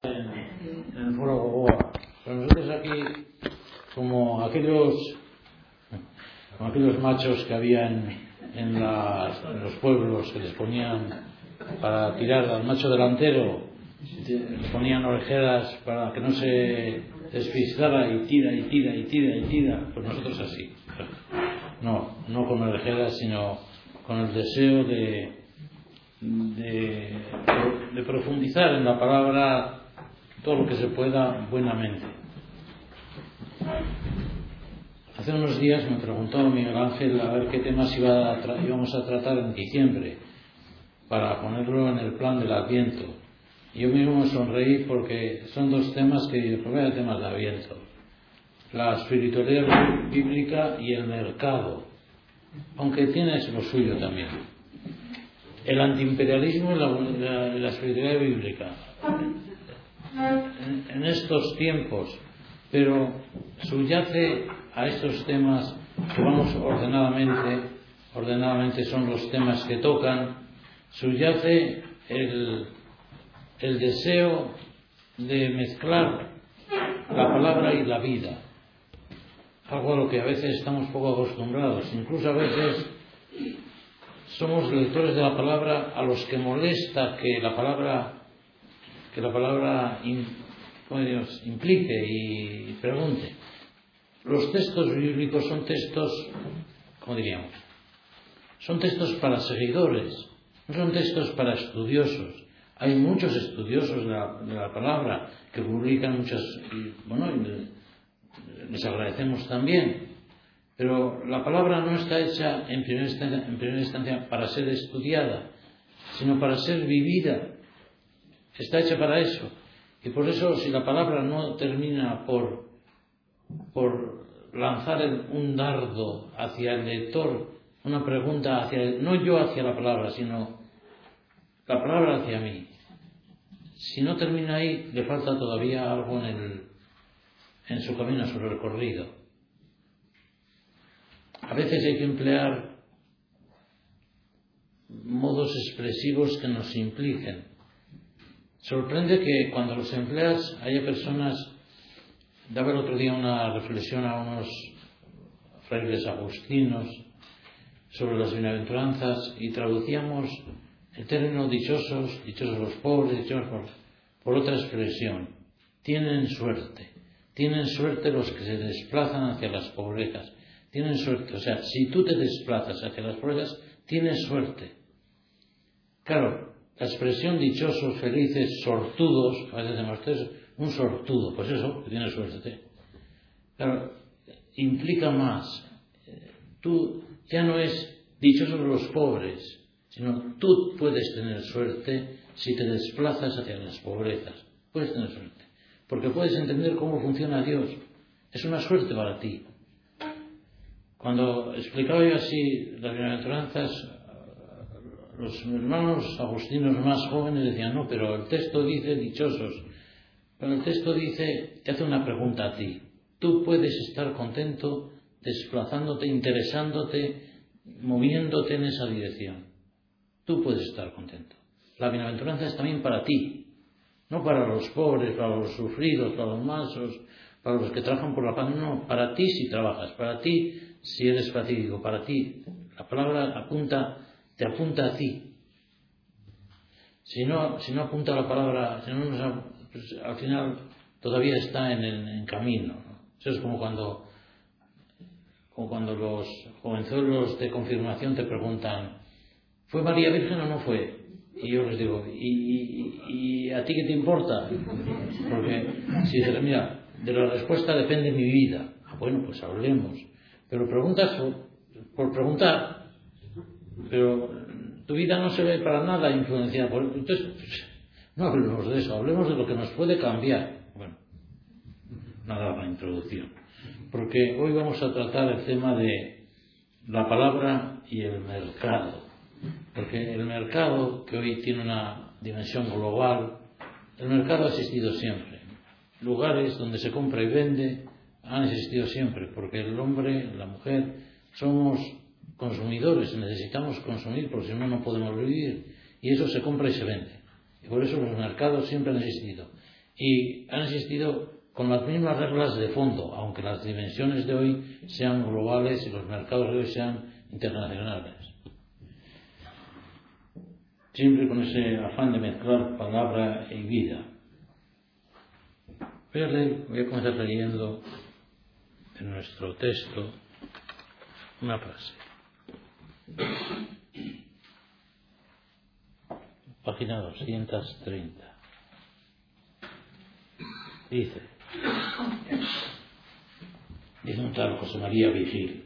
en el foro Gogoa. Pero nosotros aquí, como aquellos machos que había en los pueblos que les ponían para tirar al macho delantero, les ponían orejeras para que no se despistara y tira, pues nosotros así. No con orejeras, sino con el deseo de profundizar en la palabra todo lo que se pueda buenamente. Hace unos días me preguntó Miguel Ángel a ver qué temas íbamos a tratar en diciembre para ponerlo en el plan del Adviento. Yo mismo me sonreí porque son dos temas que provienen de temas de Adviento: la espiritualidad bíblica y el mercado, aunque tiene lo suyo también. El antiimperialismo y la espiritualidad bíblica en estos tiempos, pero subyace a estos temas que vamos ordenadamente son los temas que tocan, subyace el deseo de mezclar la palabra y la vida, algo a lo que a veces estamos poco acostumbrados. Incluso a veces somos lectores de la palabra a los que molesta que la palabra implique y pregunte. Los textos bíblicos son textos, son textos para seguidores, no son textos para estudiosos. Hay muchos estudiosos de la palabra que publican muchas, y les agradecemos también. Pero la palabra no está hecha en primera instancia para ser estudiada, sino para ser vivida. Está hecha para eso. Y por eso, si la palabra no termina por lanzar un dardo hacia el lector, una pregunta no yo hacia la palabra, sino la palabra hacia mí, si no termina ahí, le falta todavía algo en su camino, en su recorrido. A veces hay que emplear modos expresivos que nos impliquen. Sorprende que cuando los empleas haya personas. Daba el otro día una reflexión a unos frailes agustinos sobre las bienaventuranzas y traducíamos el término dichosos los pobres, por otra expresión: tienen suerte los que se desplazan hacia las pobrezas, tienen suerte. O sea, si tú te desplazas hacia las pobrezas, tienes suerte. Claro, la expresión dichosos, felices, sortudos, a veces decimos un sortudo, pues eso, que tiene suerte. Claro, implica más. Tú ya no es dichosos los pobres, sino tú puedes tener suerte si te desplazas hacia las pobrezas. Puedes tener suerte, porque puedes entender cómo funciona Dios. Es una suerte para ti. Cuando explicaba yo así las bienaventuranzas, los hermanos agustinos más jóvenes decían: no, pero el texto dice dichosos. Pero el texto te hace una pregunta a ti. Tú puedes estar contento desplazándote, interesándote, moviéndote en esa dirección. Tú puedes estar contento. La bienaventuranza es también para ti, no para los pobres, para los sufridos, para los mansos, para los que trabajan por la paz. No, para ti si trabajas, para ti si eres pacífico, para ti. La palabra te apunta a ti. Si no apunta la palabra, pues al final todavía está en camino, ¿no? Eso es como cuando los jovenzuelos de confirmación te preguntan: ¿fue María Virgen o no fue? Y yo les digo: ¿y a ti qué te importa? Porque si dices: mira, de la respuesta depende mi vida. Bueno, pues hablemos. Pero preguntas por preguntar. Pero tu vida no se ve para nada influenciada por eso. Entonces, no hablemos de eso, hablemos de lo que nos puede cambiar. Bueno, nada para introducción. Porque hoy vamos a tratar el tema de la palabra y el mercado. Porque el mercado, que hoy tiene una dimensión global, el mercado ha existido siempre. Lugares donde se compra y vende han existido siempre, porque el hombre, la mujer, somos consumidores, necesitamos consumir, porque si no, no podemos vivir. Y eso se compra y se vende. Y por eso los mercados siempre han existido. y han existido con las mismas reglas de fondo, aunque las dimensiones de hoy sean globales y los mercados de hoy sean internacionales. Siempre con ese afán de mezclar palabra y vida. Voy a comenzar leyendo en nuestro texto una frase. Página 230. Dice un tal José María Vigil: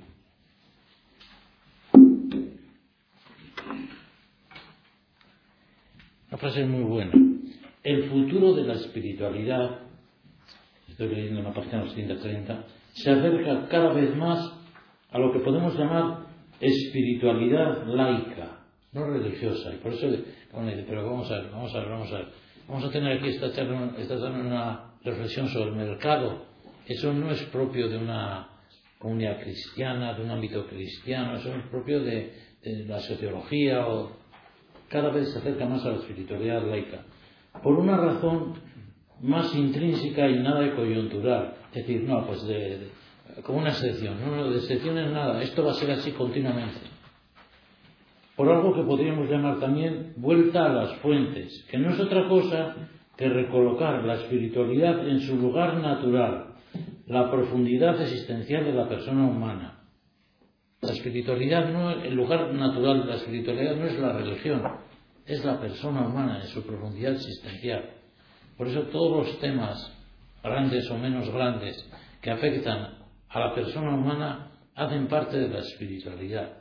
la frase es muy buena. El futuro de la espiritualidad, estoy leyendo en la página 230, se acerca cada vez más a lo que podemos llamar espiritualidad laica, no religiosa. Y por eso, pero vamos a ver. Vamos a tener aquí esta charla una reflexión sobre el mercado. Eso no es propio de una comunidad cristiana, de un ámbito cristiano, eso es propio de la sociología. Cada vez se acerca más a la espiritualidad laica, por una razón más intrínseca y nada de coyuntural. Es decir, no, pues como una excepción. No, de excepciones nada. Esto va a ser así continuamente. Por algo que podríamos llamar también vuelta a las fuentes, que no es otra cosa que recolocar la espiritualidad en su lugar natural, la profundidad existencial de la persona humana. La espiritualidad, el lugar natural de la espiritualidad no es la religión, es la persona humana en su profundidad existencial. Por eso todos los temas, grandes o menos grandes, que afectan a la persona humana, hacen parte de la espiritualidad.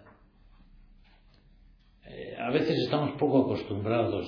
A veces estamos poco acostumbrados,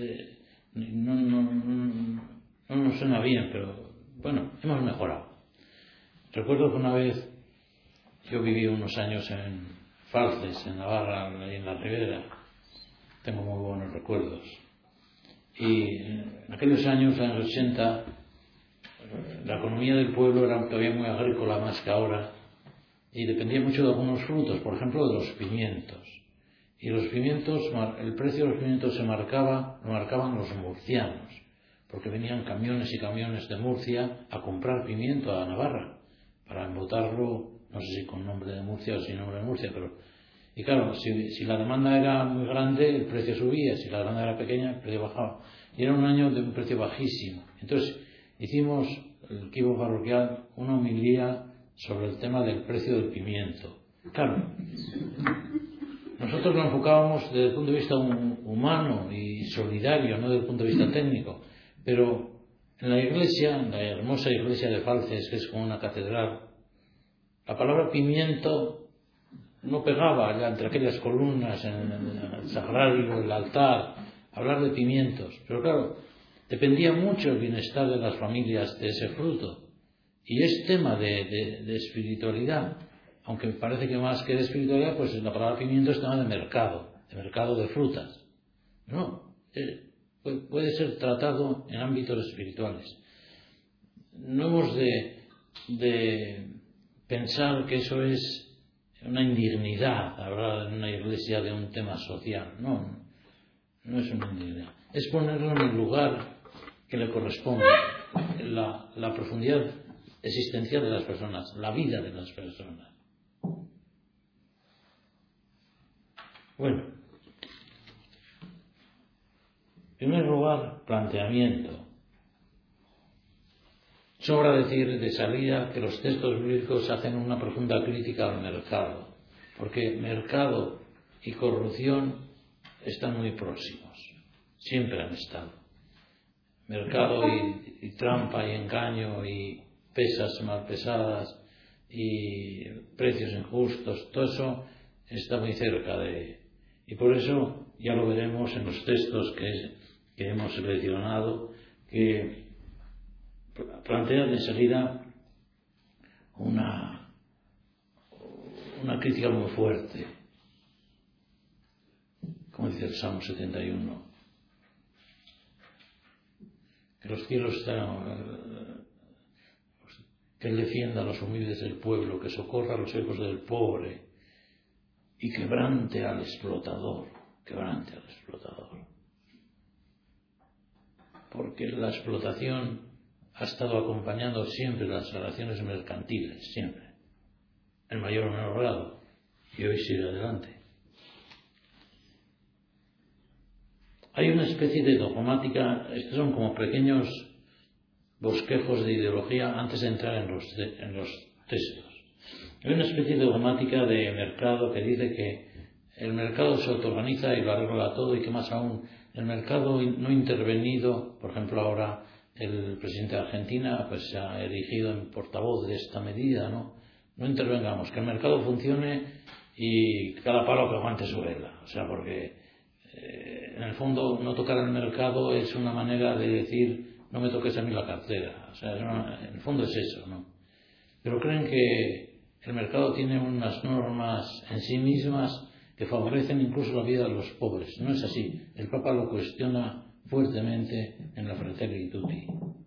no nos suena bien, pero bueno, hemos mejorado. Recuerdo que una vez yo viví unos años en Falces, en Navarra, y en la Ribera. Tengo muy buenos recuerdos. Y en aquellos años, en los 80, la economía del pueblo era todavía muy agrícola, más que ahora, y dependía mucho de algunos frutos, por ejemplo de los pimientos. Y los pimientos, el precio de los pimientos lo marcaban los murcianos, porque venían camiones y camiones de Murcia a comprar pimiento a Navarra, para embotarlo, no sé si con nombre de Murcia o sin nombre de Murcia, pero... Y claro, si la demanda era muy grande, el precio subía; si la demanda era pequeña, el precio bajaba. Y era un año de un precio bajísimo. Entonces, hicimos, el equipo parroquial, una homilía sobre el tema del precio del pimiento. Claro, nosotros lo enfocábamos desde el punto de vista humano y solidario, no desde el punto de vista técnico. Pero en la iglesia, en la hermosa iglesia de Falces, que es como una catedral, la palabra pimiento no pegaba ya entre aquellas columnas, en el sagrario, el altar, hablar de pimientos. Pero claro, dependía mucho el bienestar de las familias de ese fruto. Y es tema de espiritualidad. Aunque me parece que más que de espiritualidad, pues la palabra pimiento es tema de mercado de frutas. No, puede ser tratado en ámbitos espirituales. No hemos de pensar que eso es una indignidad, hablar en una iglesia de un tema social. No es una indignidad. Es ponerlo en el lugar que le corresponde, la profundidad existencial de las personas, la vida de las personas. Bueno, en primer lugar, planteamiento. Sobra decir de salida que los textos bíblicos hacen una profunda crítica al mercado, porque mercado y corrupción están muy próximos, siempre han estado. Mercado y trampa y engaño y pesas mal pesadas y precios injustos, todo eso está muy cerca y por eso ya lo veremos en los textos que hemos seleccionado, que plantea de salida una crítica muy fuerte, como dice el Salmo 71, que los cielos están, que Él defienda a los humildes del pueblo, que socorra a los hijos del pobre y quebrante al explotador. porque la explotación ha estado acompañando siempre las relaciones mercantiles, siempre, en mayor o menor grado, y hoy sigue adelante. Hay una especie de dogmática, estos son como pequeños bosquejos de ideología antes de entrar en los textos. Hay una especie de dogmática de mercado que dice que el mercado se autoorganiza y lo arregla todo, y que más aún el mercado no intervenido, por ejemplo ahora el presidente de Argentina pues se ha erigido en portavoz de esta medida, no intervengamos, que el mercado funcione y cada palo que aguante su vela, o sea, porque en el fondo no tocar el mercado es una manera de decir no me toques a mí la cartera, o sea, en el fondo es eso, ¿no? Pero creen que el mercado tiene unas normas en sí mismas que favorecen incluso la vida de los pobres. No es así. El Papa lo cuestiona fuertemente en la Fratelli Tutti.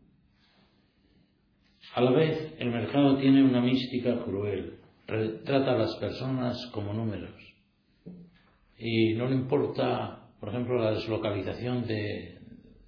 A la vez, el mercado tiene una mística cruel. Trata a las personas como números. Y no le importa, por ejemplo, la deslocalización de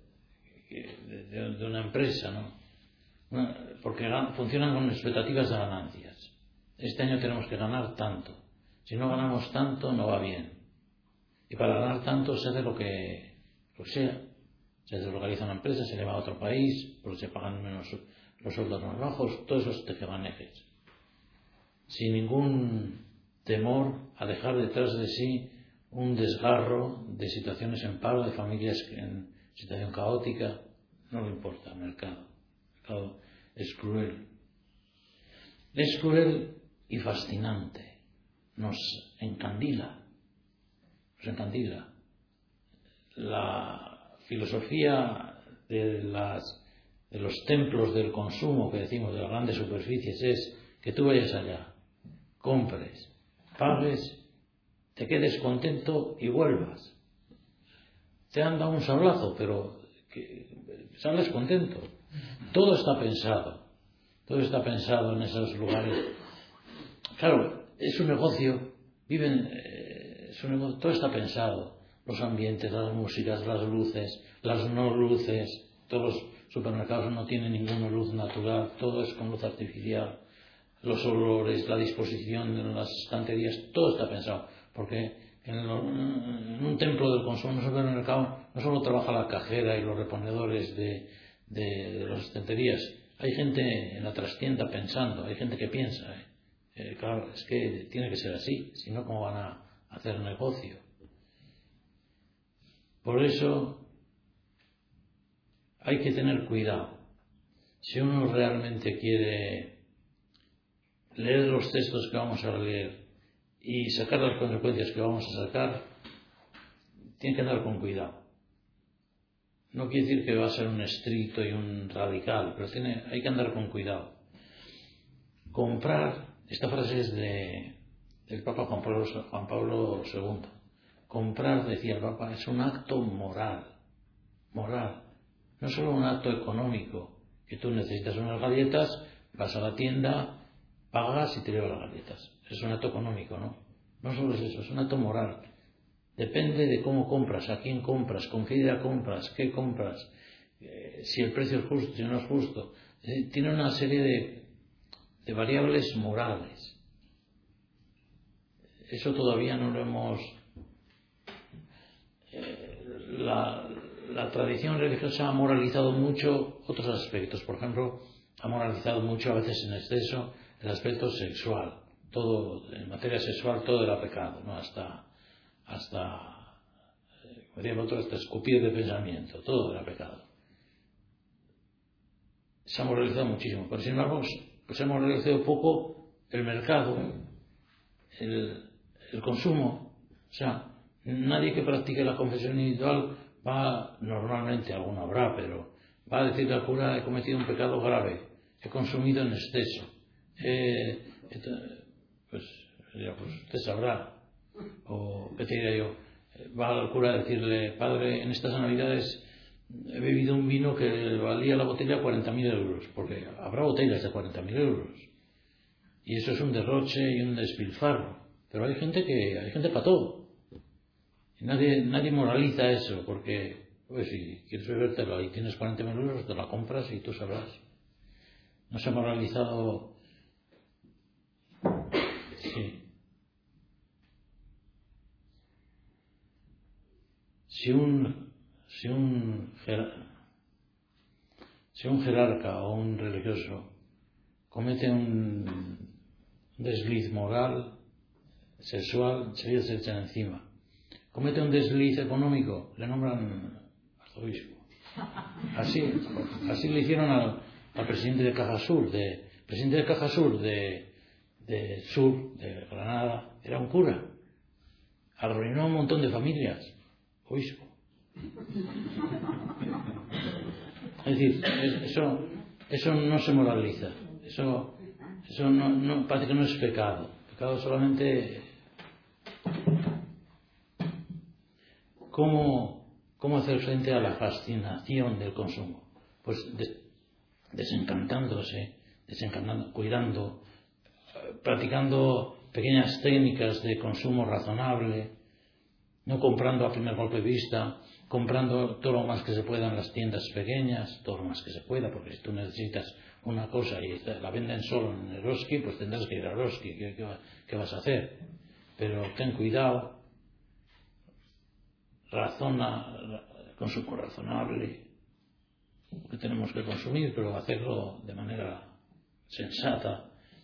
una empresa, ¿no? Porque funcionan con expectativas de ganancias. Este año tenemos que ganar tanto. Si no ganamos tanto, no va bien. Y para ganar tanto se hace lo que sea. Se deslocaliza una empresa, se le va a otro país, porque se pagan menos los sueldos más bajos, todos esos tejemanejes. Sin ningún temor a dejar detrás de sí un desgarro de situaciones en paro, de familias en situación caótica. No le importa el mercado. El mercado es cruel. Es cruel y fascinante. Nos encandila. La filosofía de los templos del consumo que decimos, de las grandes superficies, es que tú vayas allá, compres, pagues, te quedes contento y vuelvas. Te han dado un sablazo, pero que sales contento. Todo está pensado en esos lugares. Claro, es un negocio, todo está pensado. Los ambientes, las músicas, las luces, las no luces. Todos los supermercados no tienen ninguna luz natural, todo es con luz artificial. Los olores, la disposición de las estanterías, todo está pensado. Porque en un templo del consumo, en un supermercado, no solo trabaja la cajera y los reponedores de las estanterías. Hay gente en la trastienda pensando, hay gente que piensa. Claro, es que tiene que ser así, si no, ¿cómo van a hacer negocio? Por eso hay que tener cuidado. Si uno realmente quiere leer los textos que vamos a leer y sacar las consecuencias que vamos a sacar, tiene que andar con cuidado. No quiere decir que va a ser un estricto y un radical, pero hay que andar con cuidado. Comprar, esta frase es del Papa Juan Pablo II. Comprar, decía el Papa, es un acto moral. No solo un acto económico, que tú necesitas unas galletas, vas a la tienda, pagas y te llevas las galletas. Es un acto económico, ¿no? No solo es eso, es un acto moral. Depende de cómo compras, a quién compras, con qué idea compras, qué compras, si el precio es justo, si no es justo. Tiene una serie de variables morales. Eso todavía no lo hemos... La tradición religiosa ha moralizado mucho otros aspectos. Por ejemplo, ha moralizado mucho, a veces en exceso, el aspecto sexual. Todo, en materia sexual, todo era pecado, ¿no? Hasta como decía el otro, hasta escupir de pensamiento, todo era pecado. Se ha moralizado muchísimo, pero sin embargo, pues se ha moralizado poco el mercado, el consumo. O sea, nadie que practique la confesión individual va, normalmente, alguno habrá, pero va a decirle al cura: he cometido un pecado grave, he consumido en exceso. Pues usted sabrá. O, ¿qué te diría yo? Va al cura a decirle: padre, en estas navidades he bebido un vino que valía la botella 40.000 euros, porque habrá botellas de 40.000 euros. Y eso es un derroche y un despilfarro. Pero hay gente para todo. Y nadie moraliza eso, porque Pues si quieres bebértelo y tienes 40.000 euros, te la compras y tú sabrás. No se ha moralizado. Sí. Si un jerarca o un religioso comete un desliz moral, sexual, enseguida se echan encima. Comete un desliz económico, le nombran arzobispo. Así le hicieron al presidente de Caja Sur, de Granada, era un cura. Arruinó a un montón de familias, obispo. Es decir, eso no se moraliza, eso no parece que no es pecado. Pecado solamente cómo hacer frente a la fascinación del consumo. Pues desencantándose, cuidando, practicando pequeñas técnicas de consumo razonable, no comprando a primer golpe de vista, comprando todo lo más que se pueda en las tiendas pequeñas, todo lo más que se pueda, porque si tú necesitas una cosa y la venden solo en Eroski, pues tendrás que ir a Eroski. ¿Qué vas a hacer? Pero ten cuidado, consumo razonable, que tenemos que consumir, pero hacerlo de manera sensata.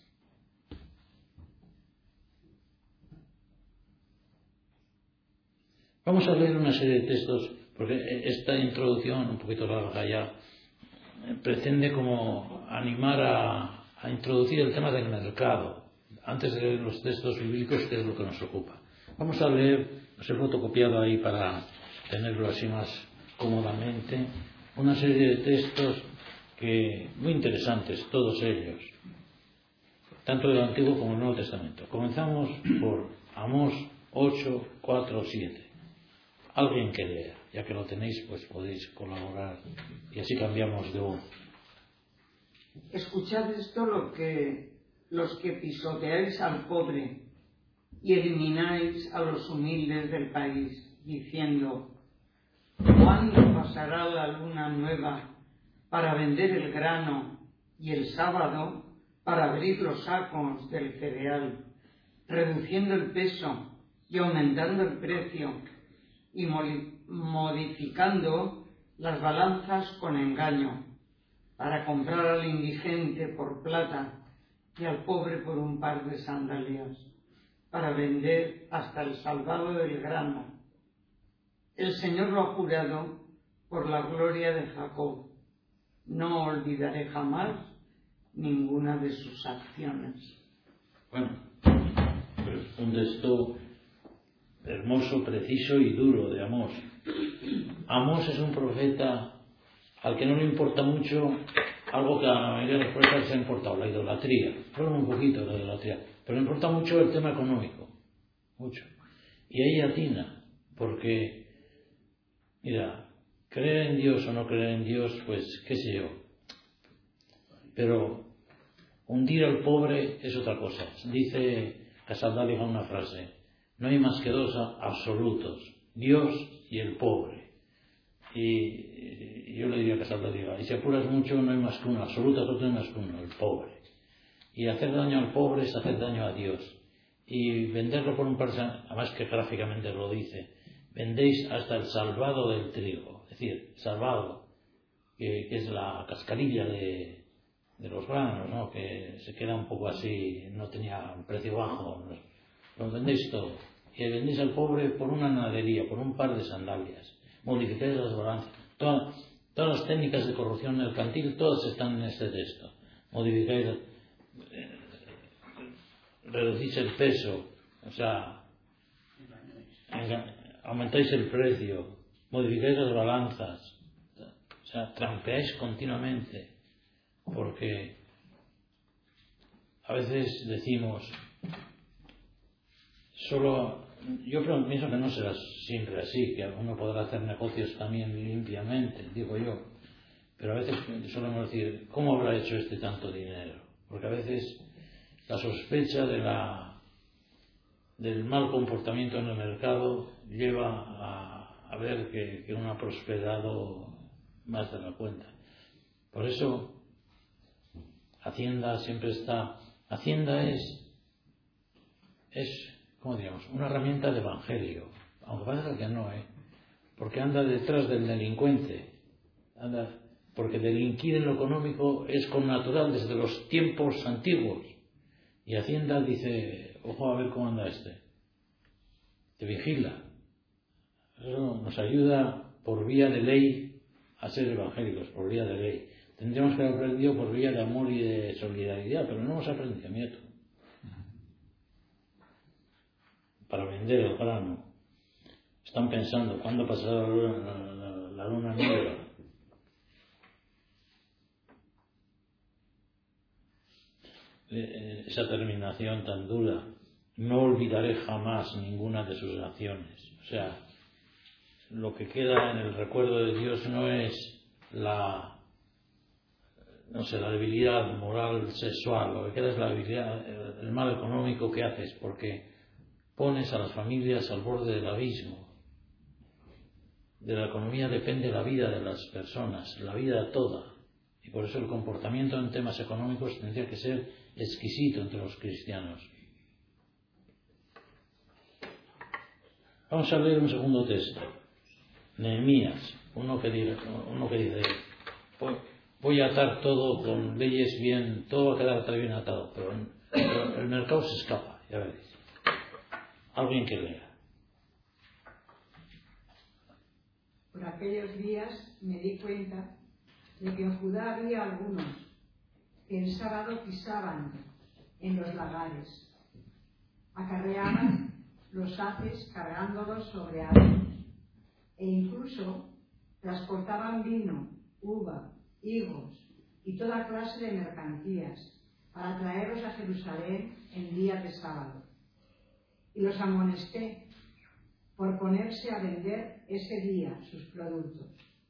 Vamos a leer una serie de textos, porque esta introducción, un poquito larga ya, pretende como animar a introducir el tema del mercado, antes de leer los textos bíblicos, que es lo que nos ocupa. Vamos a leer, os he fotocopiado ahí para tenerlo así más cómodamente, una serie de textos muy interesantes, todos ellos, tanto del Antiguo como del Nuevo Testamento. Comenzamos por Amós 8, 4, 7. Alguien que lea, ya que lo tenéis, pues podéis colaborar y así cambiamos de voz. Escuchad esto los que pisoteáis al pobre y elimináis a los humildes del país, diciendo: ¿cuándo pasará la luna nueva para vender el grano y el sábado para abrir los sacos del cereal, reduciendo el peso y aumentando el precio y modificando las balanzas con engaño, para comprar al indigente por plata y al pobre por un par de sandalias, para vender hasta el salvado del grano? El Señor lo ha jurado por la gloria de Jacob: no olvidaré jamás ninguna de sus acciones. Bueno, un texto hermoso, preciso y duro de Amós. Amós es un profeta al que no le importa mucho algo que a la mayoría de los profetas les ha importado, la idolatría. Fueron un poquito de la idolatría, pero le importa mucho el tema económico, mucho. Y ahí atina, porque, mira, creer en Dios o no creer en Dios, pues qué sé yo. Pero hundir al pobre es otra cosa. Dice Casaldáliga una frase: no hay más que dos absolutos, Dios y el pobre. Y yo le diría a Casaldáliga, y si apuras mucho, no hay más que uno, absoluto, no hay más que uno, el pobre. Y hacer daño al pobre es hacer daño a Dios. Y venderlo por un par de... además que gráficamente lo dice: vendéis hasta el salvado del trigo. Es decir, salvado, que es la cascarilla de los granos, ¿no? Que se queda un poco así, no tenía un precio bajo, ¿no? Lo vendéis todo. Y vendéis al pobre por una nadería, por un par de sandalias. Modificáis las balanzas. Todas las técnicas de corrupción mercantil, todas están en este texto. Modificáis, reducís el peso, o sea, aumentáis el precio, modificáis las balanzas, o sea, trampeáis continuamente, porque a veces decimos, yo pienso que no será siempre así, que uno podrá hacer negocios también limpiamente, digo yo, pero a veces solemos decir, ¿cómo habrá hecho este tanto dinero? Porque a veces la sospecha del mal comportamiento en el mercado lleva a ver que uno ha prosperado más de la cuenta. Por eso Hacienda siempre está. Hacienda es ¿cómo diríamos? Una herramienta de evangelio, aunque parezca que no, porque anda detrás del delincuente, porque delinquir en lo económico es connatural desde los tiempos antiguos, y Hacienda dice, ojo a ver cómo anda te vigila. Eso nos ayuda por vía de ley a ser evangélicos, por vía de ley. Tendríamos que haber aprendido por vía de amor y de solidaridad, pero no hemos aprendido, mira tú. Para vender el grano. Están pensando, ¿cuándo pasará la luna negra? Esa terminación tan dura. No olvidaré jamás ninguna de sus acciones. O sea, lo que queda en el recuerdo de Dios no es la debilidad moral, sexual. Lo que queda es la debilidad, el mal económico que haces, porque pones a las familias al borde del abismo. De la economía depende la vida de las personas, la vida toda. Y por eso el comportamiento en temas económicos tendría que ser exquisito entre los cristianos. Vamos a leer un segundo texto. Nehemías, uno que dice, voy a atar todo con leyes bien, todo va a quedar bien atado, pero el mercado se escapa, ya veréis. Alguien que lea. Por aquellos días me di cuenta de que en Judá había algunos que el sábado pisaban en los lagares, acarreaban los haces cargándolos sobre asnos, e incluso transportaban vino, uva, higos y toda clase de mercancías para traerlos a Jerusalén en día de sábado. Y los amonesté por ponerse a vender ese día sus productos.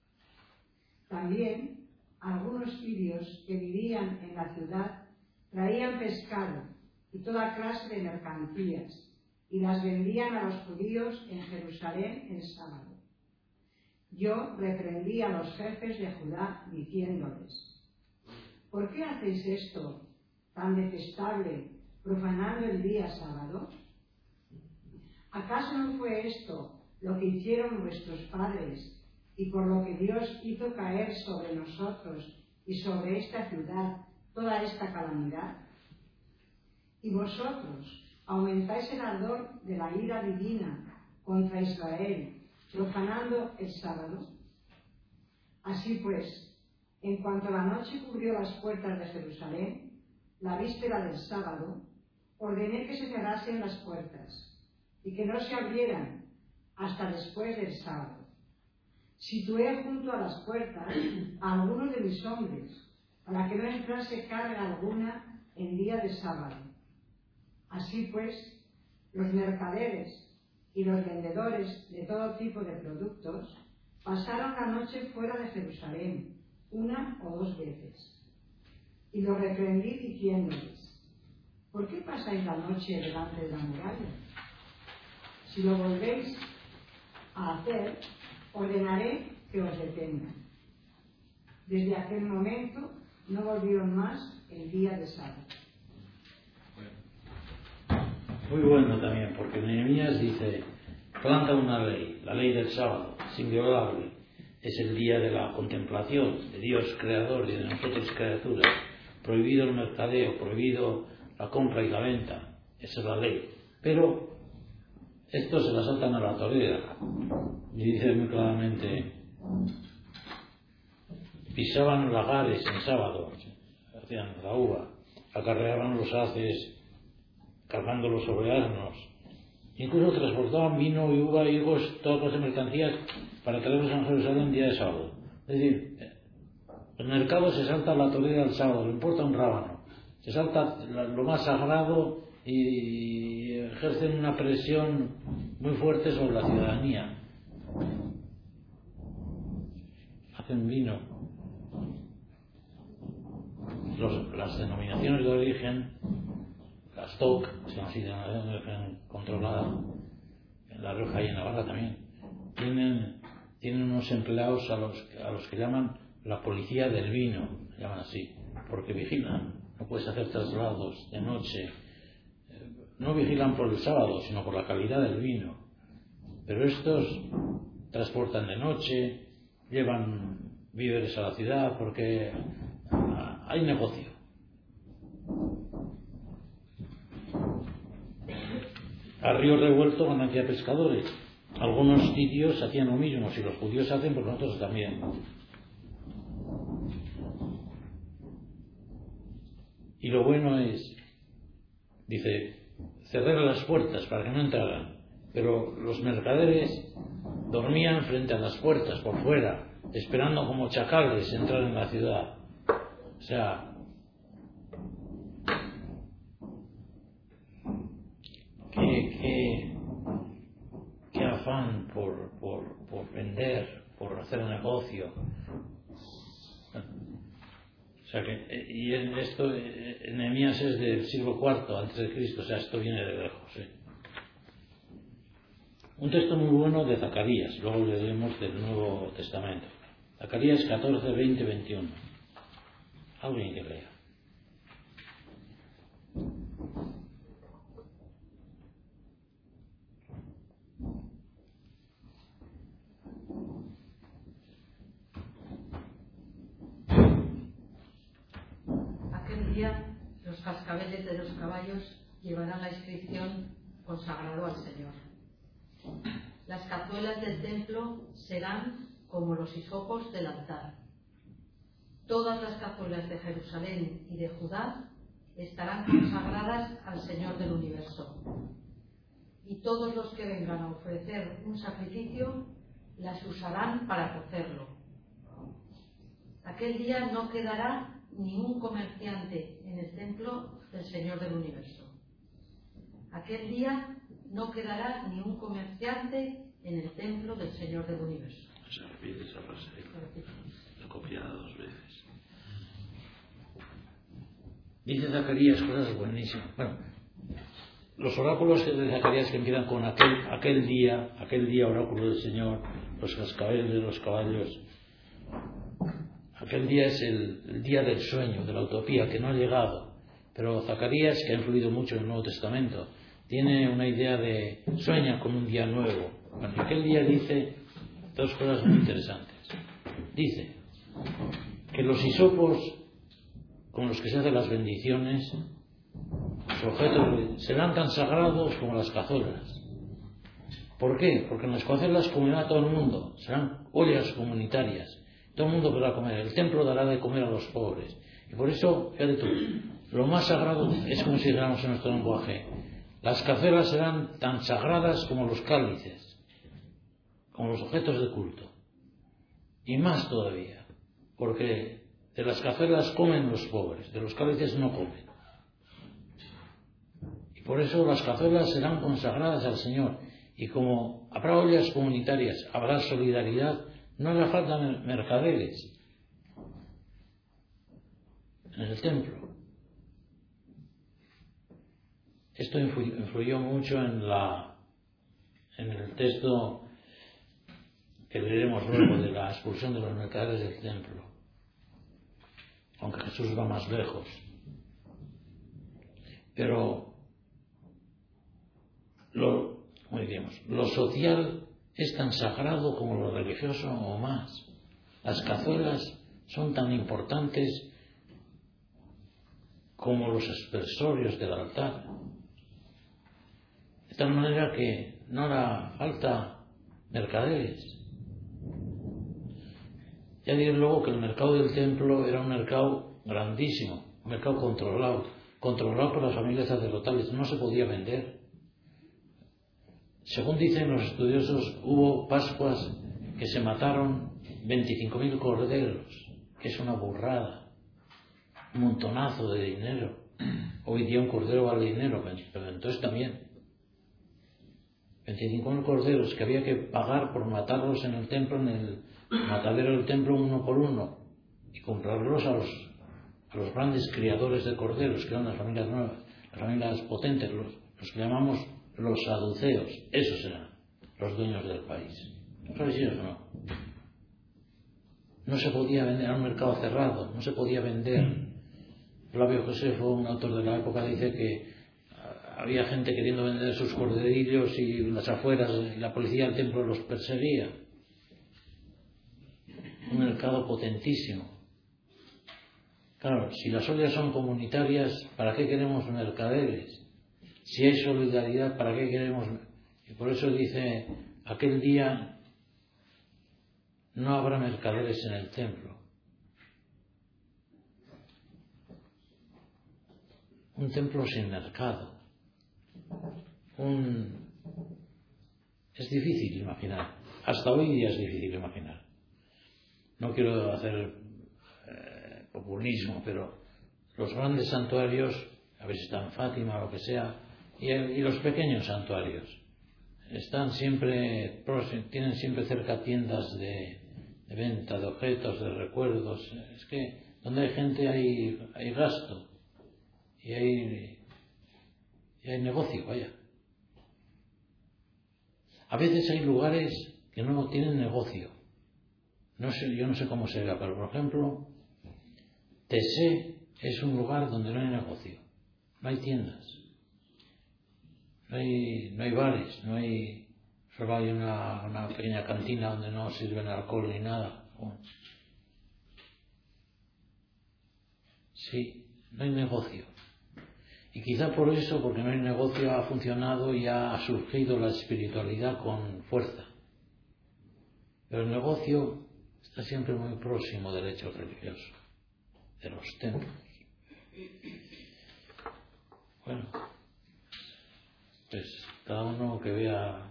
También algunos sirios que vivían en la ciudad traían pescado y toda clase de mercancías y las vendían a los judíos en Jerusalén el sábado. Yo reprendí a los jefes de Judá diciéndoles: ¿por qué hacéis esto tan detestable, profanando el día sábado? ¿Acaso no fue esto lo que hicieron vuestros padres y por lo que Dios hizo caer sobre nosotros y sobre esta ciudad toda esta calamidad? Y vosotros aumentáis el ardor de la ira divina contra Israel, profanando el sábado. Así pues, en cuanto la noche cubrió las puertas de Jerusalén, la víspera del sábado, ordené que se cerrasen las puertas y que no se abrieran hasta después del sábado. Situé junto a las puertas a algunos de mis hombres, para que no entrase carga alguna en día de sábado. Así pues, los mercaderes y los vendedores de todo tipo de productos pasaron la noche fuera de Jerusalén, una o dos veces. Y los reprendí diciéndoles: ¿por qué pasáis la noche delante de la muralla? Si lo volvéis a hacer, ordenaré que os detengan. Desde aquel momento no volvieron más el día de sábado. Muy bueno también, porque Nehemías dice, planta una ley, la ley del sábado, es inviolable, es el día de la contemplación de Dios creador y de nosotros criaturas, prohibido el mercadeo, prohibido la compra y la venta, esa es la ley. Pero estos se la saltan a la torera, y dice muy claramente, pisaban lagares en sábado, hacían la uva, acarreaban los haces cargándolos sobre asnos, incluso transportaban vino y uva, higos, todas clases de mercancías para traerlos a Jerusalén día de sábado. Es decir, el mercado se salta a la torera el sábado, le importa un rábano, se salta lo más sagrado y ejercen una presión muy fuerte sobre la ciudadanía. Hacen vino. Las denominaciones de origen, las TOC, son así denominaciones de origen controlada, en La Rioja y en Navarra también, tienen unos empleados a los que llaman la policía del vino, llaman así, porque vigilan. No puedes hacer traslados de noche. No vigilan por el sábado, sino por la calidad del vino. Pero estos transportan de noche, llevan víveres a la ciudad porque hay negocio. A río revuelto ganancia de pescadores. Algunos sitios hacían lo mismo. Si los judíos hacen, pues nosotros también. Y lo bueno es, dice, cerrar las puertas para que no entraran. Pero los mercaderes dormían frente a las puertas, por fuera, esperando como chacales entrar en la ciudad. O sea, qué afán por vender, por hacer negocio. O sea que, y esto, Nehemías es del siglo IV antes de Cristo, o sea, esto viene de lejos. Un texto muy bueno de Zacarías, luego le leemos del Nuevo Testamento. Zacarías 14, 20, 21. Alguien que lea. Aquel día los cascabeles de los caballos llevarán la inscripción consagrado al Señor. Las cazuelas del templo serán como los hisopos del altar. Todas las cazuelas de Jerusalén y de Judá estarán consagradas al Señor del universo. Y todos los que vengan a ofrecer un sacrificio las usarán para cocerlo. Aquel día no quedará ningún comerciante en el templo del Señor del universo. Aquel día no quedará ni un comerciante en el templo del Señor del universo. Se repite esa frase, la copiada 2 veces. Dice Zacarías cosas buenísimas. Bueno, los oráculos de Zacarías que empiezan con aquel día oráculo del Señor, los cascabeles de los caballos. Aquel día es el día del sueño, de la utopía, que no ha llegado. Pero Zacarías, que ha influido mucho en el Nuevo Testamento, tiene una idea de sueña con un día nuevo. Bueno, aquel día dice dos cosas muy interesantes. Dice que los hisopos con los que se hacen las bendiciones, los objetos, serán tan sagrados como las cazuelas. ¿Por qué? Porque en las cazuelas comerá todo el mundo, serán ollas comunitarias. Todo el mundo podrá comer, el templo dará de comer a los pobres. Y por eso, fíjate tú, lo más sagrado es como si dijéramos en nuestro lenguaje. Las cazuelas serán tan sagradas como los cálices, como los objetos de culto. Y más todavía, porque de las cazuelas comen los pobres, de los cálices no comen. Y por eso las cazuelas serán consagradas al Señor. Y como habrá ollas comunitarias, habrá solidaridad, no hará falta mercaderes en el templo. Esto influyó mucho en el texto que leeremos luego de la expulsión de los mercaderes del templo, aunque Jesús va más lejos. Pero lo social es tan sagrado como lo religioso o más. Las cazuelas son tan importantes como los aspersorios del altar. De tal manera que no hará falta mercaderes. Ya diré luego que el mercado del templo era un mercado grandísimo, un mercado controlado por las familias sacerdotales, no se podía vender. Según dicen los estudiosos, hubo Pascuas que se mataron 25.000 corderos, que es una burrada, un montonazo de dinero. Hoy día un cordero vale dinero, pero entonces también 25.000 corderos que había que pagar por matarlos en el templo, en el matadero del templo, uno por uno, y comprarlos a los grandes criadores de corderos, que eran las familias nuevas, las familias potentes, los que llamamos los saduceos. Esos eran los dueños del país. Los fariseos no. No se podía vender, era un mercado cerrado, no se podía vender. Flavio Josefo, un autor de la época, dice que había gente queriendo vender sus corderillos y las afueras, y la policía del templo los perseguía. Un mercado potentísimo. Claro, si las ollas son comunitarias, ¿para qué queremos mercaderes? Si hay solidaridad, ¿para qué queremos? Y por eso dice, aquel día no habrá mercaderes en el templo. Un templo sin mercado. Es difícil imaginar. Hasta hoy día es difícil imaginar. No quiero hacer populismo, pero los grandes santuarios, a ver si está en Fátima o lo que sea, y los pequeños santuarios, están siempre, tienen siempre cerca tiendas de venta de objetos, de recuerdos. Es que donde hay gente hay gasto y hay negocio, vaya. A veces hay lugares que no tienen negocio. Yo no sé cómo será, pero por ejemplo, Tessé es un lugar donde no hay negocio, no hay tiendas, no hay bares, solo hay una pequeña cantina donde no sirven alcohol ni nada. Sí, no hay negocio. Y quizá por eso, porque no hay negocio, ha funcionado y ha surgido la espiritualidad con fuerza. Pero el negocio está siempre muy próximo del hecho religioso, de los templos. Bueno, pues cada uno que vea.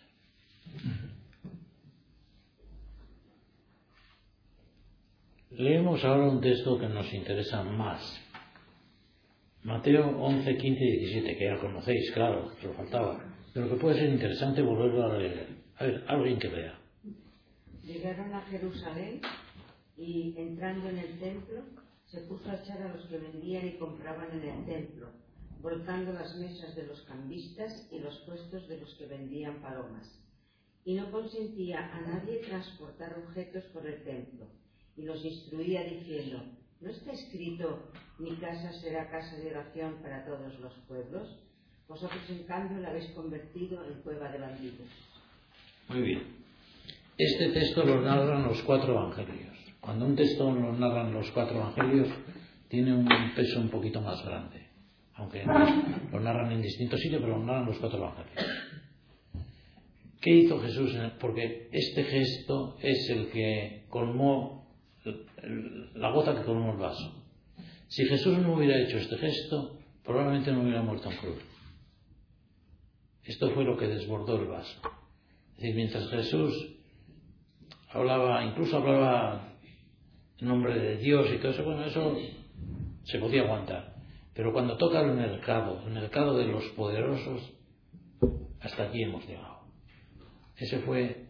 Leemos ahora un texto que nos interesa más. Mateo 11, 15 y 17, que ya conocéis, claro, que os faltaba. Pero que puede ser interesante volverlo a leer. A ver, alguien que lea. Llegaron a Jerusalén y, entrando en el templo, se puso a echar a los que vendían y compraban en el templo, volcando las mesas de los cambistas y los puestos de los que vendían palomas. Y no consentía a nadie transportar objetos por el templo, y los instruía diciendo: ¿no está escrito, mi casa será casa de oración para todos los pueblos? Vosotros, en cambio, la habéis convertido en cueva de bandidos. Muy bien. Este texto lo narran los 4 evangelios. Cuando un texto lo narran los 4 evangelios, tiene un peso un poquito más grande. Aunque lo narran en distintos sitios, pero lo narran los 4 evangelios. ¿Qué hizo Jesús? Porque este gesto es el que colmó, la gota que colmó el vaso. Si Jesús no hubiera hecho este gesto, probablemente no hubiera muerto en cruz. Esto fue lo que desbordó el vaso. Es decir, mientras Jesús incluso hablaba en nombre de Dios y todo eso, bueno, eso se podía aguantar. Pero cuando toca el mercado de los poderosos, hasta aquí hemos llegado. Esta fue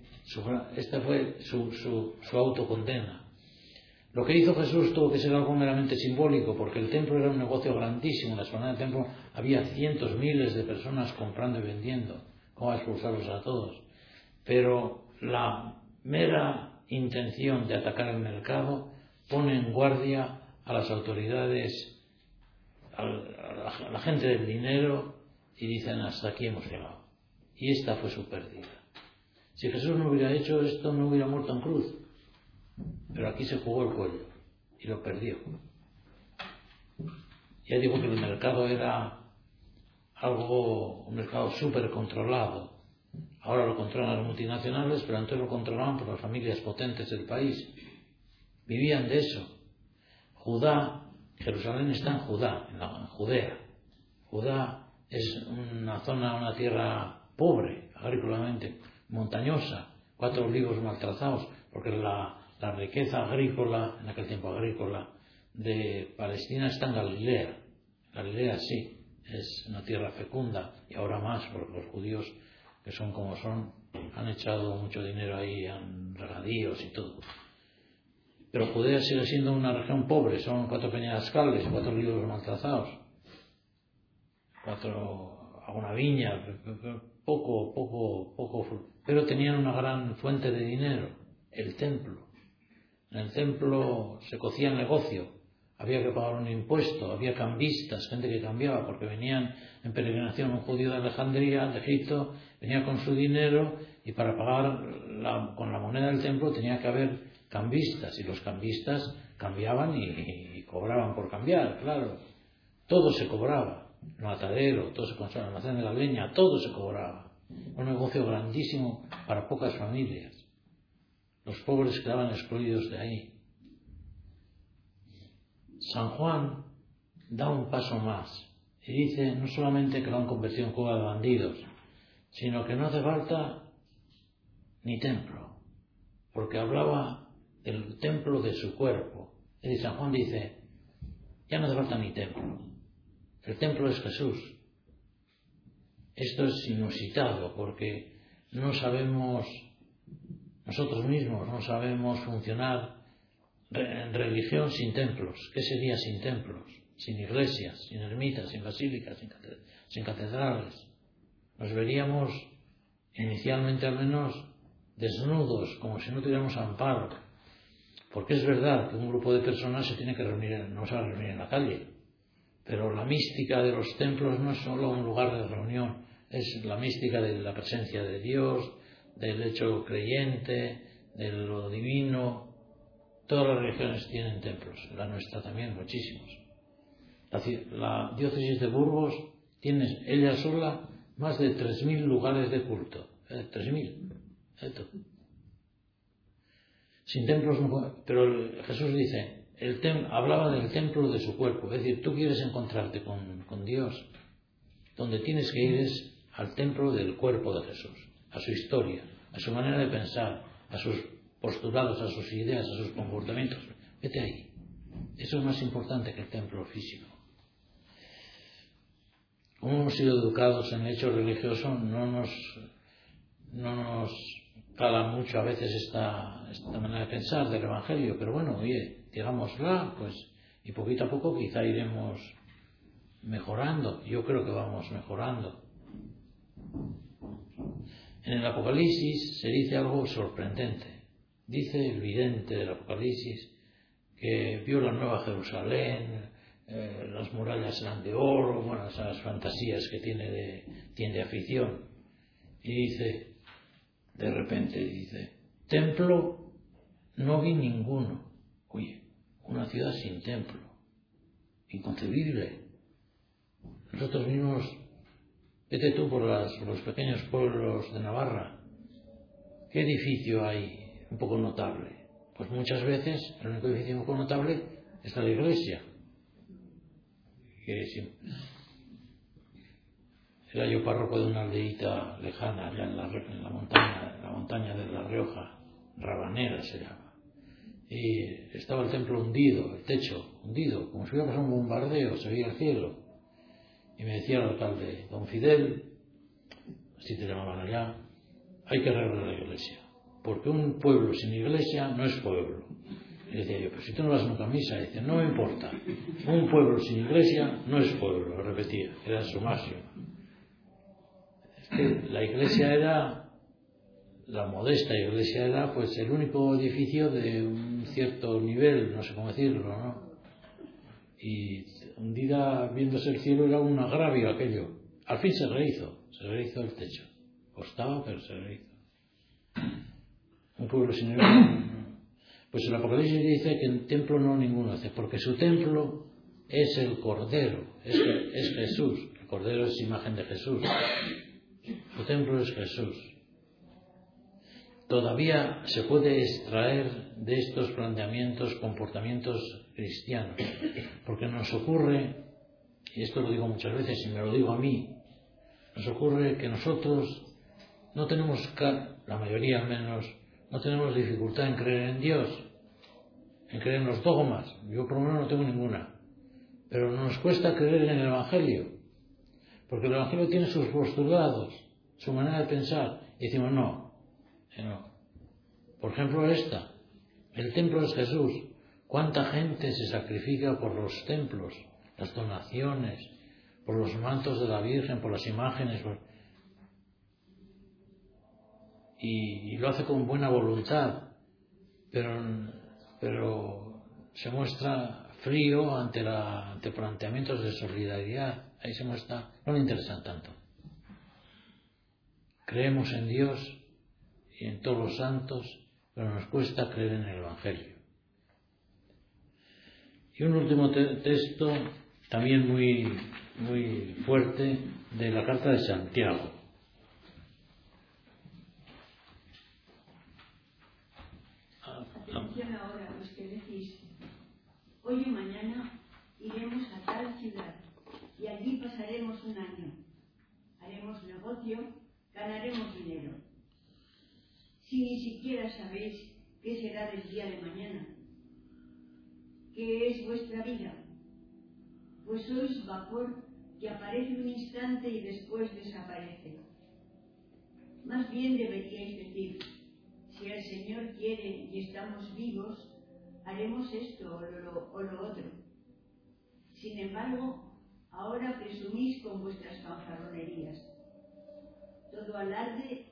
su autocondena. Lo que hizo Jesús tuvo que ser algo meramente simbólico, porque el templo era un negocio grandísimo. En la esplanada del templo había cientos, miles de personas comprando y vendiendo. ¿Cómo expulsarlos a todos? Pero la mera intención de atacar el mercado pone en guardia a las autoridades, a la gente del dinero, y dicen: hasta aquí hemos llegado. Y esta fue su pérdida. Si Jesús no hubiera hecho esto, no hubiera muerto en cruz. Pero aquí se jugó el cuello y lo perdió. Ya digo que el mercado era un mercado súper controlado. Ahora lo controlan las multinacionales, pero antes lo controlaban por las familias potentes del país. Vivían de eso. Jerusalén está en Judea. Judá es una tierra pobre, agrícolamente, montañosa, 4 olivos maltratados, porque la riqueza agrícola, en aquel tiempo agrícola, de Palestina está en Galilea. Galilea sí, es una tierra fecunda, y ahora más, porque los judíos, que son como son, han echado mucho dinero ahí en regadíos y todo. Pero Judea sigue siendo una región pobre, son 4 peñascales, 4 olivos maltratados, alguna viña, poco, pero tenían una gran fuente de dinero, el templo. En el templo se cocía el negocio, había que pagar un impuesto, había cambistas, gente que cambiaba, porque venían en peregrinación un judío de Alejandría, de Egipto, venía con su dinero y para pagar con la moneda del templo tenía que haber cambistas, y los cambistas cambiaban y cobraban por cambiar, claro. Todo se cobraba, el matadero, todo se consume, el almacén de la leña, todo se cobraba. Un negocio grandísimo para pocas familias. Los pobres quedaban excluidos de ahí. San Juan da un paso más y dice no solamente que lo han convertido en cueva de bandidos, sino que no hace falta ni templo, porque hablaba del templo de su cuerpo. Es decir, San Juan dice, ya no hace falta ni templo, el templo es Jesús. Esto es inusitado porque no sabemos, nosotros mismos no sabemos funcionar en religión sin templos. ¿Qué sería sin templos? Sin iglesias, sin ermitas, sin basílicas, sin catedrales. Nos veríamos, inicialmente al menos, desnudos, como si no tuviéramos amparo. Porque es verdad que un grupo de personas se tiene que reunir, no se va a reunir en la calle. Pero la mística de los templos no es solo un lugar de reunión, es la mística de la presencia de Dios, del hecho creyente, de lo divino. Todas las religiones tienen templos, la nuestra también, muchísimos. La diócesis de Burgos tiene ella sola más de 3.000 lugares de culto. 3.000. Sin templos no puede. Pero Jesús dice, hablaba del templo de su cuerpo. Es decir, tú quieres encontrarte con Dios. Donde tienes que ir es al templo del cuerpo de Jesús, a su historia, a su manera de pensar, a sus postulados, a sus ideas, a sus comportamientos. Vete ahí. Eso es más importante que el templo físico. Como hemos sido educados en el hecho religioso, no nos cala mucho a veces esta manera de pensar del Evangelio, pero bueno, oye, digámosla, pues, y poquito a poco quizá iremos mejorando. Yo creo que vamos mejorando. En el Apocalipsis se dice algo sorprendente. Dice el vidente del Apocalipsis que vio la nueva Jerusalén, las murallas eran de oro, bueno, esas fantasías que tiene afición. Y dice, de repente dice, templo no vi ninguno. Oye, una ciudad sin templo. Inconcebible. Nosotros mismos, vete tú por los pequeños pueblos de Navarra. ¿Qué edificio hay un poco notable? Pues muchas veces el único edificio un poco notable está la iglesia. Era yo párroco de una aldeíta lejana, allá en la montaña de La Rioja, Rabanera se llama. Y estaba el templo hundido, el techo hundido, como si hubiera pasado un bombardeo, se veía el cielo. Y me decía el alcalde, don Fidel, así te llamaban allá, hay que arreglar la iglesia, porque un pueblo sin iglesia no es pueblo. Y decía yo, pero si tú no vas nunca a misa, dice, no me importa, un pueblo sin iglesia no es pueblo, lo repetía, era su máximo. Es que la iglesia era, la modesta iglesia era pues el único edificio de un cierto nivel, no sé cómo decirlo, ¿no? Y hundida viéndose el cielo era un agravio aquello. Al fin se rehizo el techo. Costaba, pero se rehizo. Un pueblo sin iglesia. Pues el Apocalipsis dice que el templo no ninguno hace, porque su templo es el Cordero, es Jesús. El Cordero es imagen de Jesús. Su templo es Jesús. Todavía se puede extraer de estos planteamientos comportamientos cristianos, porque nos ocurre, y esto lo digo muchas veces y me lo digo a mí, nos ocurre que nosotros no tenemos, la mayoría al menos, no tenemos dificultad en creer en Dios, en creer en los dogmas. Yo por lo menos no tengo ninguna, pero nos cuesta creer en el Evangelio, porque el Evangelio tiene sus postulados, su manera de pensar, y decimos no. Por ejemplo el templo es Jesús. ¿Cuánta gente se sacrifica por los templos, las donaciones, por los mantos de la Virgen, por las imágenes? y lo hace con buena voluntad, pero se muestra frío ante planteamientos de solidaridad. Ahí se muestra, no le interesan tanto. Creemos en Dios y en todos los santos, pero nos cuesta creer en el Evangelio. Y un último texto, también muy fuerte, de la carta de Santiago. Atención ahora, los que decís, hoy y mañana iremos a tal ciudad y allí pasaremos un año, haremos negocio, ganaremos dinero. Si ni siquiera sabéis qué será del día de mañana, ¿qué es vuestra vida? Pues sois vapor que aparece un instante y después desaparece. Más bien deberíais decir, si el Señor quiere y estamos vivos, haremos esto o lo otro. Sin embargo, ahora presumís con vuestras fanfarronerías. Todo alarde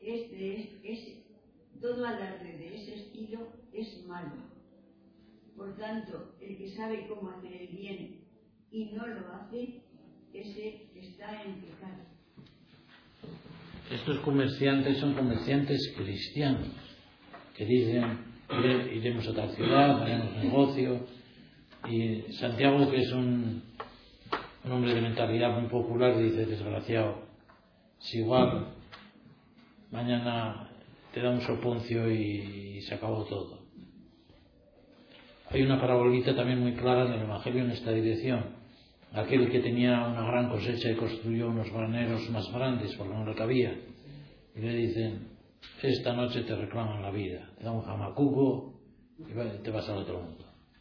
de ese estilo es malo. Por tanto, el que sabe cómo hacer el bien y no lo hace, ese está en pecado. Estos comerciantes son comerciantes cristianos que dicen, iremos a otra ciudad, haremos negocio. Y Santiago, que es un hombre de mentalidad muy popular, dice, desgraciado, si igual mañana te da un soponcio y se acabó todo. Hay una parabolita también muy clara en el Evangelio en esta dirección. Aquel que tenía una gran cosecha y construyó unos graneros más grandes porque no le cabía, y le dicen, esta noche te reclaman la vida, te da un jamacuco y te vas al otro mundo.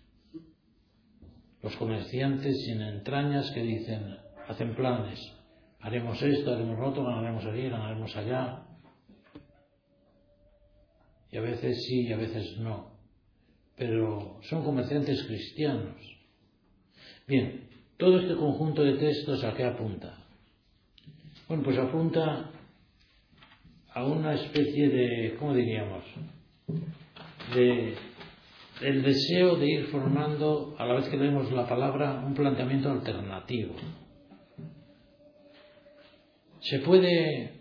Los comerciantes sin entrañas que dicen, hacen planes, haremos esto, haremos lo otro, ganaremos allí, ganaremos allá, y a veces sí y a veces no, pero son comerciantes cristianos. Bien, todo este conjunto de textos, ¿a qué apunta? Bueno, pues apunta a una especie de, ¿cómo diríamos?, del deseo de ir formando, a la vez que leemos la palabra, un planteamiento alternativo. ¿Se puede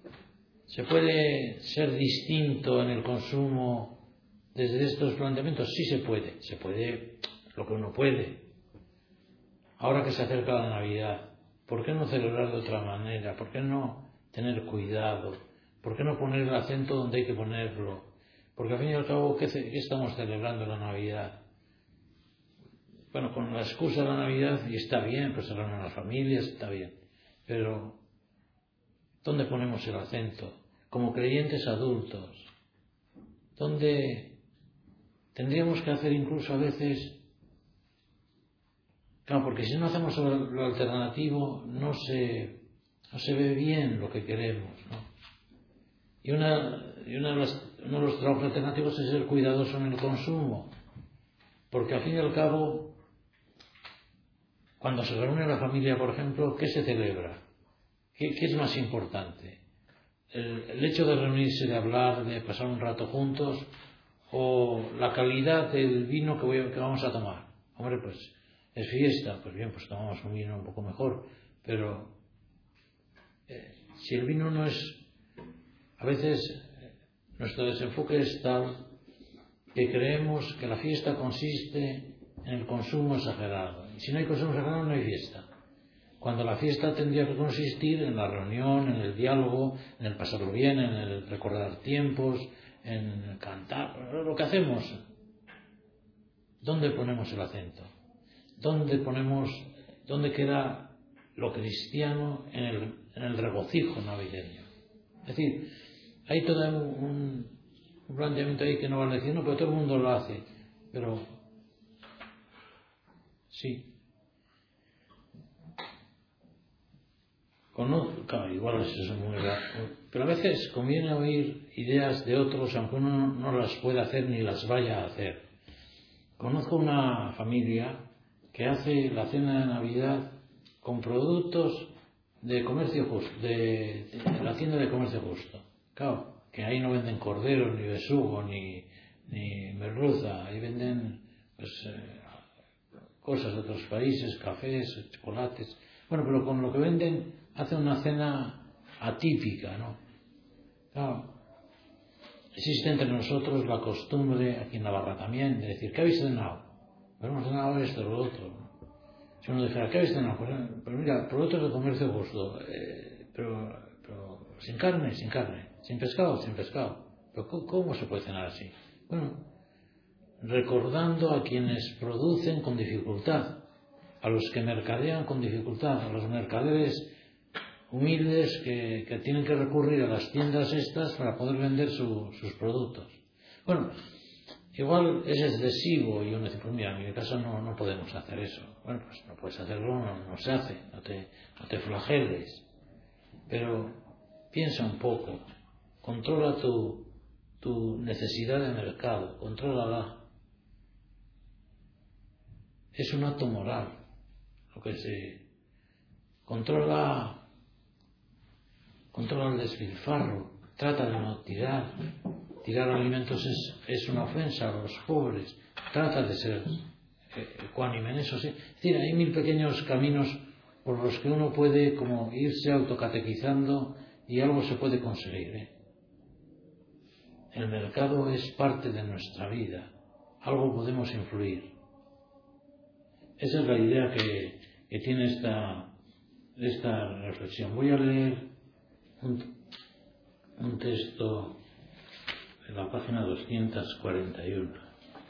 ser distinto en el consumo desde estos planteamientos? Sí se puede lo que uno puede. Ahora que se acerca la Navidad, ¿por qué no celebrar de otra manera? ¿Por qué no tener cuidado? ¿Por qué no poner el acento donde hay que ponerlo? Porque al fin y al cabo, ¿qué estamos celebrando la Navidad? Bueno, con la excusa de la Navidad, y está bien, pues se reúnen las familias, está bien. Pero, ¿dónde ponemos el acento? Como creyentes adultos, ¿dónde tendríamos que hacer incluso a veces? Claro, porque si no hacemos lo alternativo, no se ve bien lo que queremos, ¿no? Y uno de los trabajos alternativos es ser cuidadoso en el consumo, porque al fin y al cabo, cuando se reúne la familia, por ejemplo, ¿qué se celebra? ¿Qué es más importante? ¿El hecho de reunirse, de hablar, de pasar un rato juntos, o la calidad del vino que vamos a tomar? Hombre, pues es fiesta, pues bien, pues tomamos un vino un poco mejor, pero si el vino no es... A veces nuestro desenfoque es tal que creemos que la fiesta consiste en el consumo exagerado. Y si no hay consumo exagerado, no hay fiesta. Cuando la fiesta tendría que consistir en la reunión, en el diálogo, en el pasarlo bien, en el recordar tiempos, en cantar, lo que hacemos. ¿Dónde ponemos el acento? ¿Dónde queda lo cristiano en el regocijo navideño? Es decir, hay todo un planteamiento ahí que no vale decir, no, pero todo el mundo lo hace. Pero sí. Claro, igual eso es muy raro. Pero a veces conviene oír ideas de otros, aunque uno no las pueda hacer ni las vaya a hacer. Conozco una familia que hace la cena de Navidad con productos de comercio justo, de la tienda de comercio justo. Claro, que ahí no venden cordero, ni besugo, ni merluza, ahí venden pues, cosas de otros países, cafés, chocolates. Bueno, pero con lo que venden hace una cena atípica, ¿no? Claro, existe entre nosotros la costumbre, aquí en Navarra también, de decir, ¿qué habéis cenado? Pues hemos cenado esto o lo otro, ¿no? Si uno dijera, ¿qué habéis cenado? Pues mira, productos de comercio justo, pero sin carne, sin pescado. Pero ¿cómo se puede cenar así? Bueno, recordando a quienes producen con dificultad, a los que mercadean con dificultad, a los mercaderes humildes que tienen que recurrir a las tiendas estas para poder vender sus productos. Bueno, igual es excesivo y uno dice, pues mira, en mi casa no podemos hacer eso. Bueno, pues no puedes hacerlo, no se hace, no te flageles. Pero piensa un poco, controla tu necesidad de mercado, contrólala. Es un acto moral, lo que se controla el despilfarro, trata de no tirar alimentos es una ofensa a los pobres, trata de ser ecuánime en eso, sí. Es decir, hay 1000 pequeños caminos por los que uno puede como irse autocatequizando y algo se puede conseguir, El mercado es parte de nuestra vida, algo podemos influir. Esa es la idea que tiene esta reflexión. Voy a leer un texto en la página 241.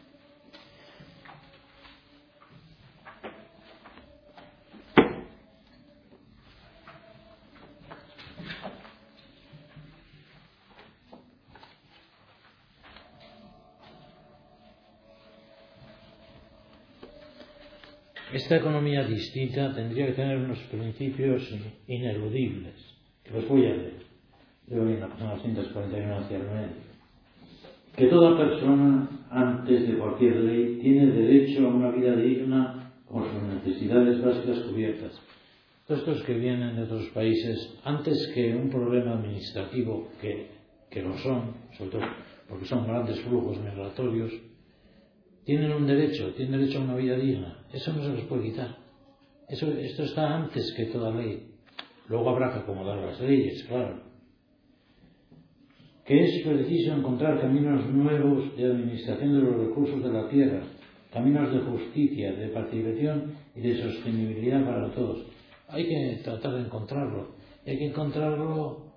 Esta economía distinta tendría que tener unos principios ineludibles, que los voy a leer. Leo bien la página 241 hacia el medio. Que toda persona, antes de cualquier ley, tiene derecho a una vida digna con sus necesidades básicas cubiertas. Todos estos que vienen de otros países, antes que un problema administrativo, que lo son, sobre todo porque son grandes flujos migratorios, tienen derecho a una vida digna. Eso no se les puede quitar. Esto está antes que toda ley. Luego habrá que acomodar las leyes, claro. Que es preciso encontrar caminos nuevos de administración de los recursos de la tierra, caminos de justicia, de participación y de sostenibilidad para todos. Hay que tratar de encontrarlo. Y hay que encontrarlo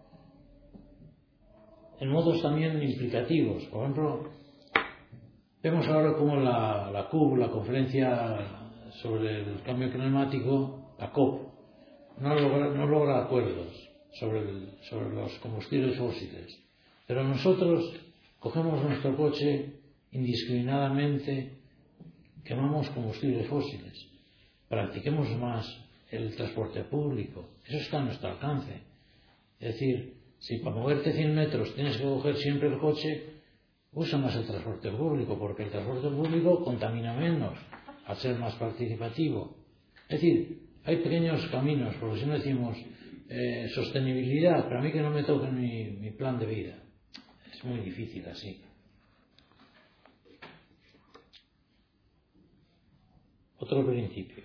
en modos también implicativos. Por ejemplo, vemos ahora cómo la CUP, la Conferencia sobre el Cambio Climático, la COP, no logra acuerdos sobre los combustibles fósiles. Pero nosotros cogemos nuestro coche indiscriminadamente, quemamos combustibles fósiles. Practiquemos más el transporte público. Eso está a nuestro alcance. Es decir, si para moverte 100 metros tienes que coger siempre el coche, usa más el transporte público, porque el transporte público contamina menos al ser más participativo. Es decir, hay pequeños caminos, porque si no decimos sostenibilidad, para mí que no me toque mi plan de vida. Es muy difícil así. Otro principio.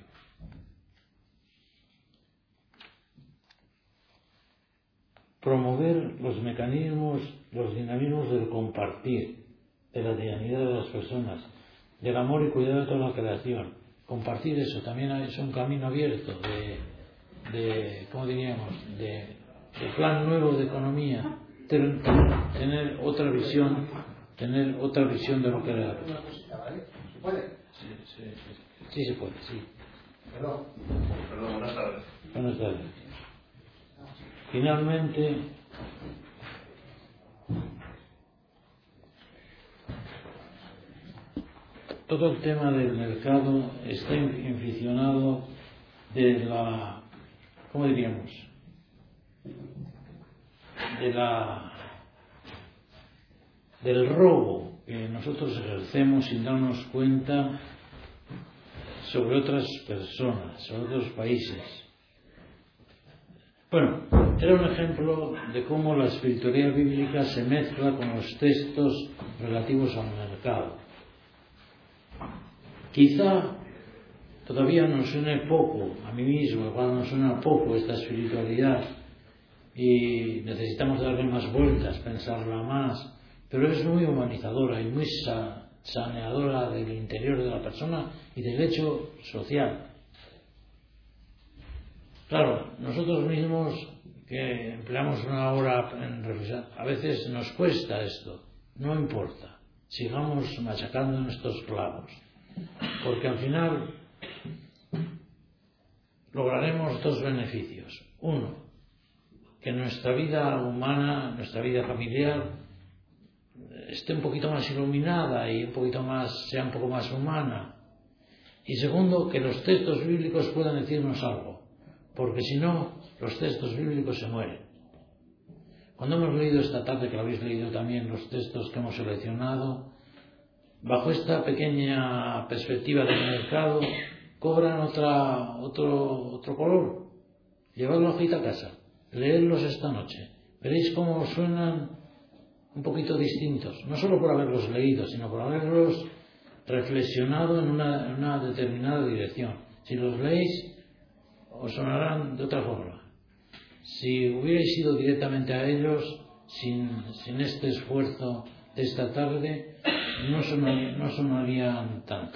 Promover los mecanismos, los dinamismos del compartir, de la dignidad de las personas, del amor y cuidado de toda la creación. Compartir eso también es un camino abierto ¿cómo diríamos?, de plan nuevo de economía, tener otra visión de lo que era. ¿Se puede? Sí se puede, sí. Perdón, buenas tardes. Buenas tardes. Finalmente, todo el tema del mercado está inficionado de la, ¿cómo diríamos?, del robo que nosotros ejercemos sin darnos cuenta sobre otras personas, sobre otros países. Bueno, Era un ejemplo de cómo la espiritualidad bíblica se mezcla con los textos relativos al mercado. Quizá todavía nos suene poco, a mí mismo, igual nos suena poco esta espiritualidad y necesitamos darle más vueltas, pensarla más, pero es muy humanizadora y muy saneadora del interior de la persona y del hecho social. Claro, nosotros mismos que empleamos una hora en reflexionar, a veces nos cuesta esto, no importa, sigamos machacando en estos clavos, porque al final lograremos dos beneficios. Uno, que nuestra vida humana, nuestra vida familiar esté un poquito más iluminada y sea un poco más humana. Y segundo, que los textos bíblicos puedan decirnos algo, porque si no, los textos bíblicos se mueren. Cuando hemos leído esta tarde, que lo habéis leído también, los textos que hemos seleccionado, bajo esta pequeña perspectiva del mercado, cobran otro color. Llevad la hojita a casa, leedlos esta noche, veréis cómo suenan un poquito distintos, no solo por haberlos leído, sino por haberlos reflexionado en una determinada dirección. Si los leéis, os sonarán de otra forma. Si hubierais ido directamente a ellos, sin este esfuerzo de esta tarde, no sonarían tanto.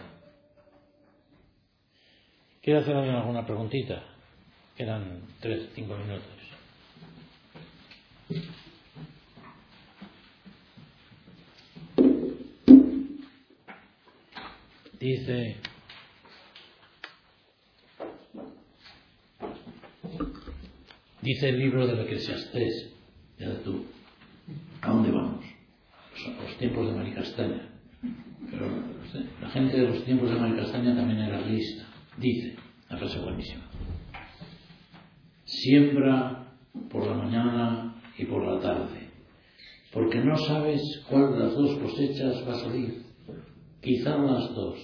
¿Quiere hacer alguna preguntita? Quedan 3-5 minutos. Dice el libro del Eclesiastés, ya tú, ¿a dónde vamos? A los tiempos de Maricastaña. Pero la gente de los tiempos de Maricastaña también era lista. Dice, la frase buenísima: siembra por la mañana y por la tarde, porque no sabes cuál de las dos cosechas va a salir. Quizá las dos.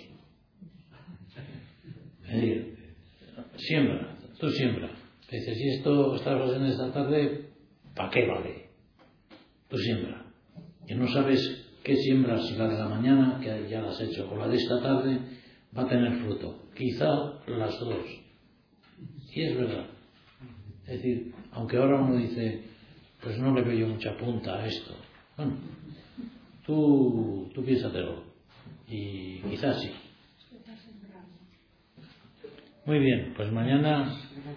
Es decir, siembra, tú siembra. Dices, si esta frase de esta tarde, ¿para qué vale? Tú siembra. Y no sabes qué siembras, si la de la mañana, que ya la has hecho, o la de esta tarde, va a tener fruto. Quizá las dos. Y es verdad. Es decir, aunque ahora uno dice, pues no le veo yo mucha punta a esto. Bueno, tú piénsatelo. Y quizás sí. Muy bien, pues mañana...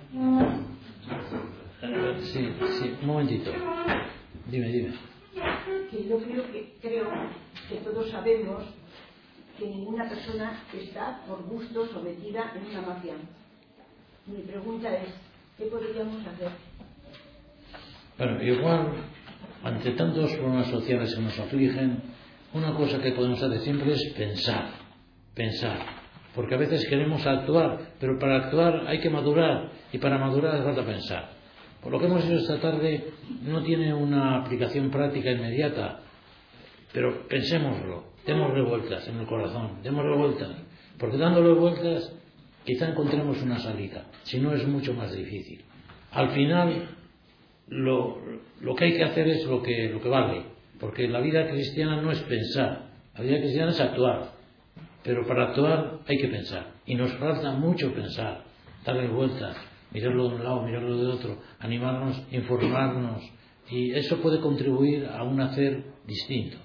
Sí, un momentito. Dime. Que yo creo que todos sabemos que ninguna persona está por gusto sometida en una mafia. Mi pregunta es, ¿qué podríamos hacer? Bueno, igual, ante tantos problemas sociales que nos afligen, una cosa que podemos hacer siempre es pensar. Porque a veces queremos actuar, pero para actuar hay que madurar, y para madurar hace falta pensar. Por lo que hemos hecho esta tarde no tiene una aplicación práctica inmediata, pero pensémoslo, démosle vueltas en el corazón, démosle vueltas, porque dándole vueltas quizá encontremos una salida, si no es mucho más difícil. Al final, lo que hay que hacer es lo que vale, porque la vida cristiana no es pensar, la vida cristiana es actuar. Pero para actuar hay que pensar. Y nos falta mucho pensar, darle vueltas, mirarlo de un lado, mirarlo de otro, animarnos, informarnos. Y eso puede contribuir a un hacer distinto.